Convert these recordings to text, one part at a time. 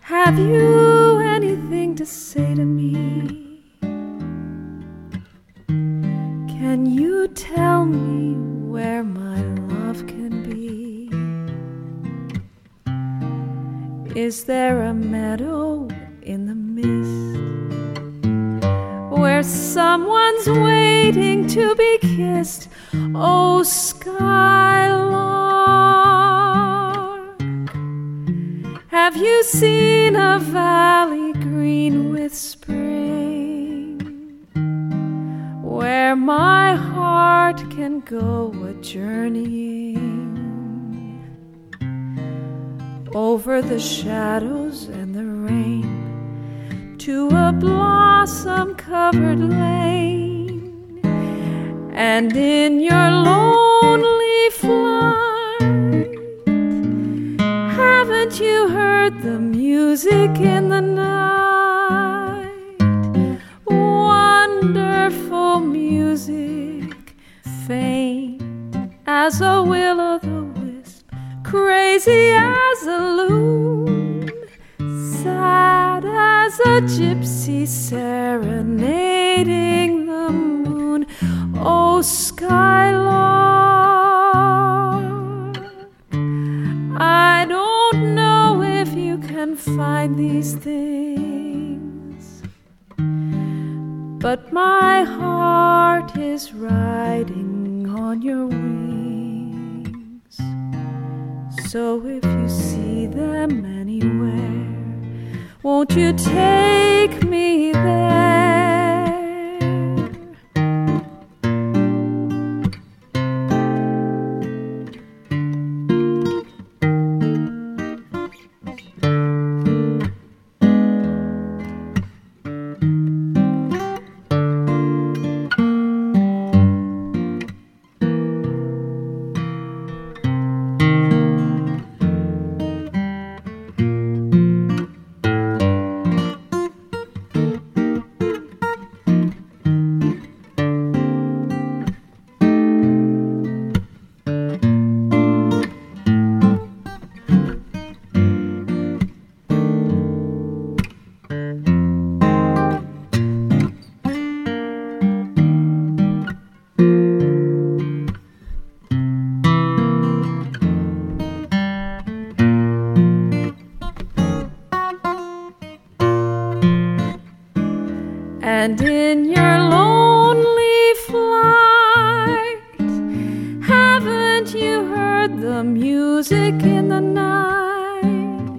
Have you anything to say to me? Can you tell me where my love can be? Is there a meadow in the mist where someone's waiting to be kissed? Oh, skylark, have you seen a valley green with spring, where my heart can go a-journeying over the shadows and the rain to a blossom-covered lane? And in your lonely flight, haven't you heard the music in the night? Wonderful music, faint as a will-o'-the-wisp, crazy as a loon, sad as a gypsy serenading the moon. Oh, skylark, I don't know if you can find these things, but my heart is riding on your wings. So if you see them anywhere, won't you take me there? And in your lonely flight, haven't you heard the music in the night?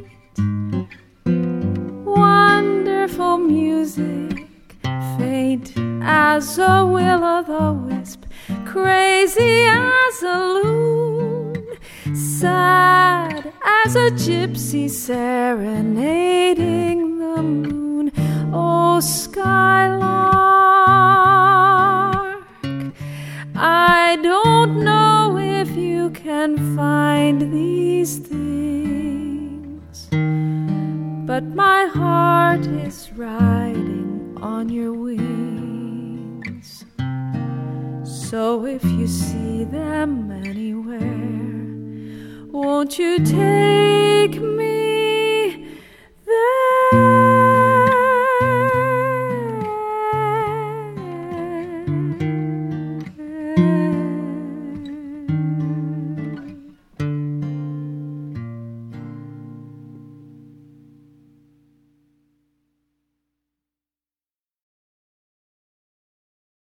Wonderful music, faint as a will-o'-the-wisp, crazy as a loon, sad as a gypsy serenading the moon. Oh, skylark, I don't know if you can find these things, but my heart is riding on your wings. So if you see them anywhere, won't you take me